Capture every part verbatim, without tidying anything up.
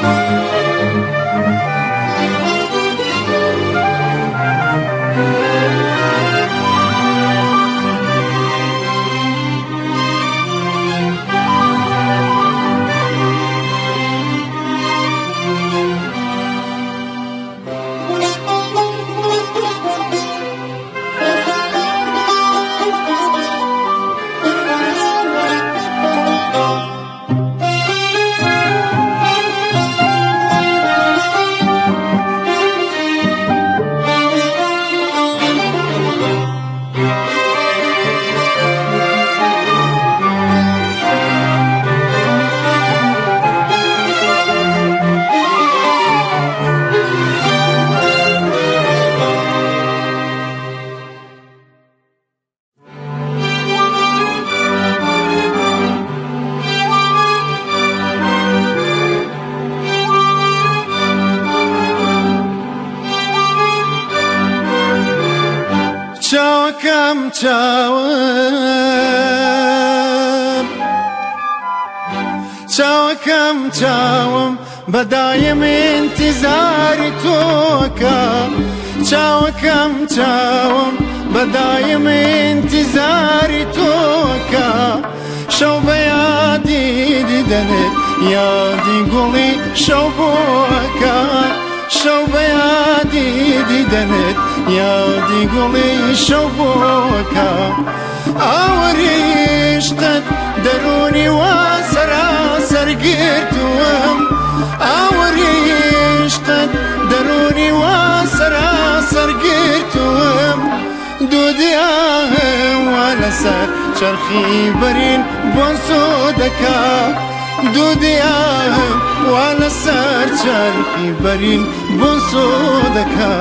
چاوەکەم چاوم چاوەکەم چاوم بەدایم انتظاری تۆکە چاوەکەم چاوم بەدایم انتظاری تۆکە شەو بە یادی دیدەنێت یادی گوڵی شەو بۆکە شەو بە یادی دیدەنێت یادی گوڵی شەو بۆکە ئاوەریشتت دەرونی وا سەراسەر گرتووەم ئاوەریشتت دەرونی وا سەراسەر گرتووەم دوودیاهم وا لەسەر چەرخی بەرین بۆن سۆ دەکا دوودیاهم وا لەسەر چەرخی بەرین بۆن سۆ دەکا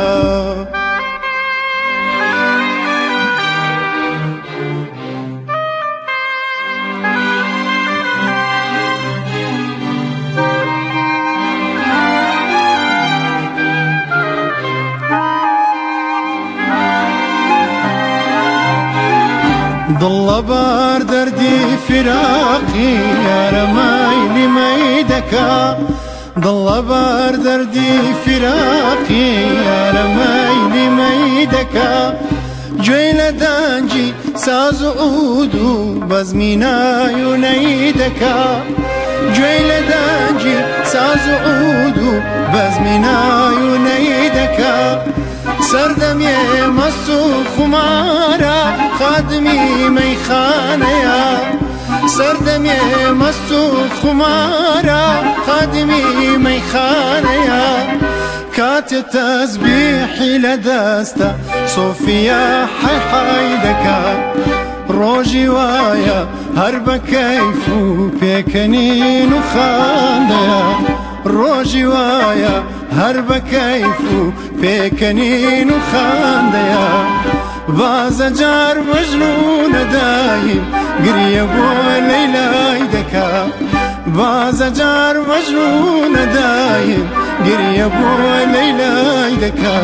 دڵە بار دەردی فراقی یارە مەیلی مەی دەکا دڵە بار دەردی فراقی یارە مەیلی مەی دەکا گوێی لە دەنجی ساز و عود و بەزمی نایونەی دەکا گوێی لە دەنجی ساز و عود و بەزمی نایونەی دەکا سەردەمیێ مەست و خومارە خادمی مەیخانەیە سەردەمیێ مەست و خومارە خادمی مەیخانەیە کاتێ تەسبیحی لە دەستە سۆفیا حەیحای دەکا ڕۆژی وایە هەر بە کەیف و پێکەنین و خاندەیە ڕۆژی وایە هەر بە کەیف و پێکەنین و خاندەیە بازە جار مەجنونە دایم گریە بۆ لەیلای دەکا بازە جار مەجنونە دایم گریە بۆ لەیلای دەکا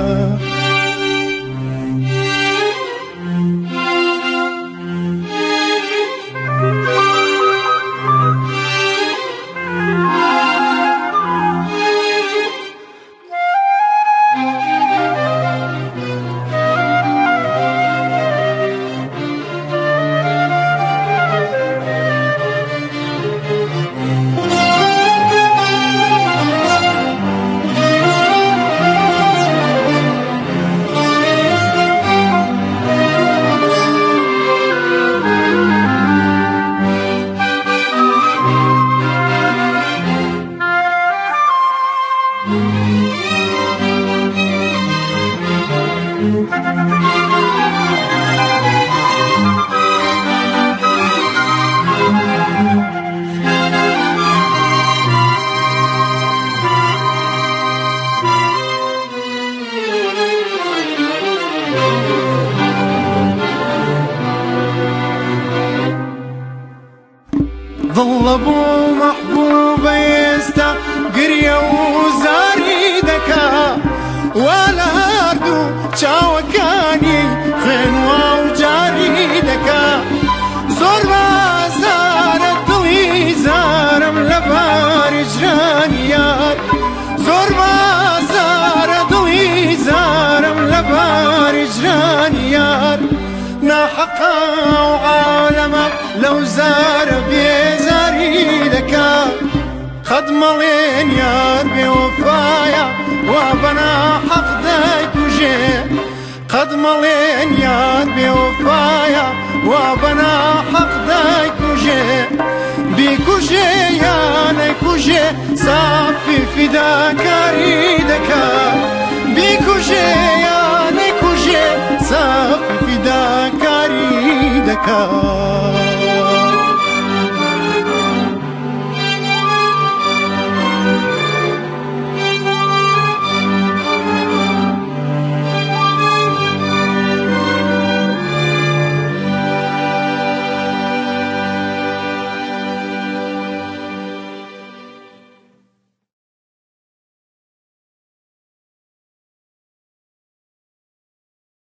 ظل بو محبوب ئێستا گریە و زاری دەکا وا لە هەردوو چاوەکانی خوێنوا و جاری دەکا زۆر بازارە دڵی زارم لە باری ژرانیە زۆر بازارە دڵی زارم لەبار هیجرانی یار ناحەقا و عالەمە لەو زارە بێزاری دەکات قەت مەڵێن یار بێوەفایە وا بەناحەق دایکوژێ قەت مەڵێن یار بێوەفایە وا بەناحەق دایکوژێ بیکوژێ یان نەیکوژێ سافی فیداکاری دەکات بیکوژێ یان نەیکوژێ سافی فیداکاری دەکات